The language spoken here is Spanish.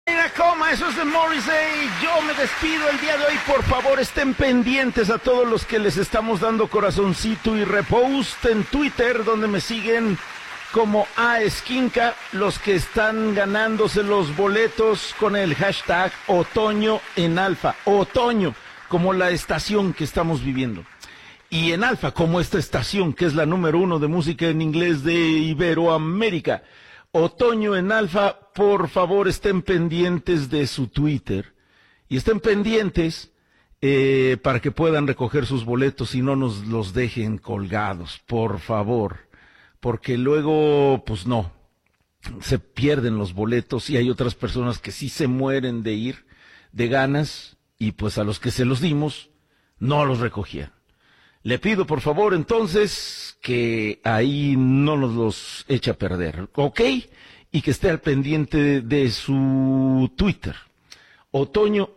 Coma, eso es de Morrissey. Yo me despido el día de hoy. Por favor, estén pendientes a todos los que les estamos dando corazoncito y repost en Twitter, donde me siguen como Esquinca, los que están ganándose los boletos con el hashtag Otoño en Alfa. Otoño, como la estación que estamos viviendo. Y en Alfa, como esta estación, que es la número 1 de música en inglés de Iberoamérica. Otoño en Alfa, por favor, estén pendientes de su Twitter. Y estén pendientes para que puedan recoger sus boletos y no nos los dejen colgados, por favor. Porque luego, pues no, se pierden los boletos y hay otras personas que sí se mueren de ir de ganas y pues a los que se los dimos, no los recogían. Le pido por favor entonces que ahí no nos los eche a perder, ¿ok? Y que esté al pendiente de su Twitter. Otoño